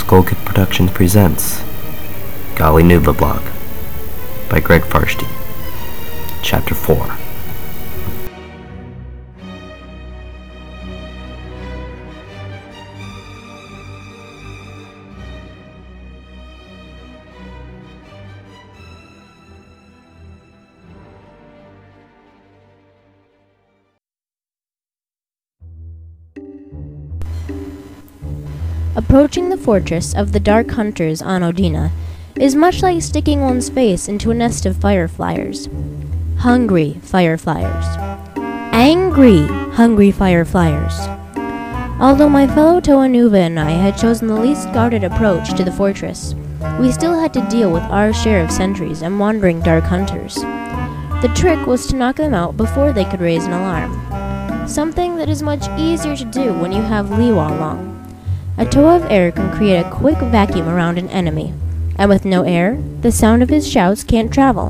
Skullkid Productions presents Golly Noodle Blog by Greg Farsty, Chapter 4. Approaching the fortress of the Dark Hunters on Odina is much like sticking one's face into a nest of fireflies. Hungry fireflies. Angry hungry fireflies. Although my fellow Toanuva and I had chosen the least guarded approach to the fortress, we still had to deal with our share of sentries and wandering Dark Hunters. The trick was to knock them out before they could raise an alarm, something that is much easier to do when you have Liwa along. A toa of air can create a quick vacuum around an enemy, and with no air, the sound of his shouts can't travel.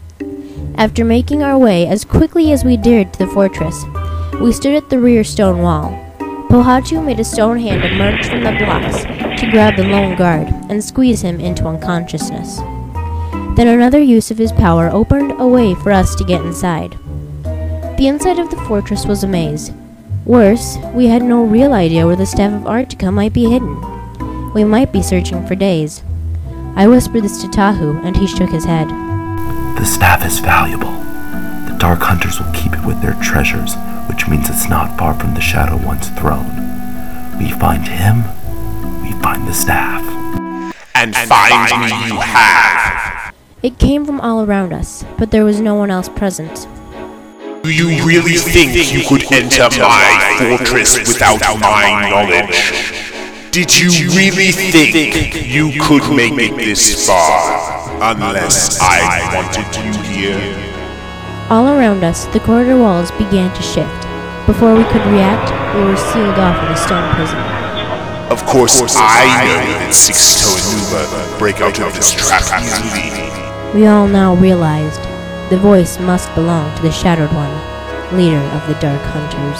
After making our way as quickly as we dared to the fortress, we stood at the rear stone wall. Pohatu made a stone hand emerge from the blocks to grab the lone guard and squeeze him into unconsciousness. Then another use of his power opened a way for us to get inside. The inside of the fortress was a maze. Worse, we had no real idea where the Staff of Arctica might be hidden. We might be searching for days. I whispered this to Tahu, and he shook his head. The staff is valuable. The Dark Hunters will keep it with their treasures, which means it's not far from the Shadow One's throne. We find him, we find the staff. And find me you have. It came from all around us, but there was no one else present. Do you really think you could enter my fortress without my knowledge? Did you really think you could make it this far, unless I wanted you here? All around us, the corridor walls began to shift. Before we could react, we were sealed off in a stone prison. Of course, I know that Six Toanuva break out of this trap easily. We all now realized the voice must belong to the Shadowed One, leader of the Dark Hunters.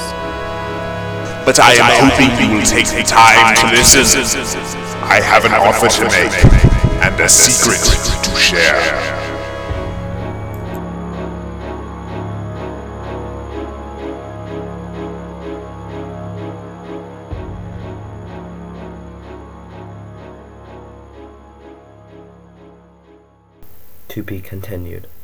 But I am hoping you will take the time to listen. I have an offer to make, and a secret to share. To be continued.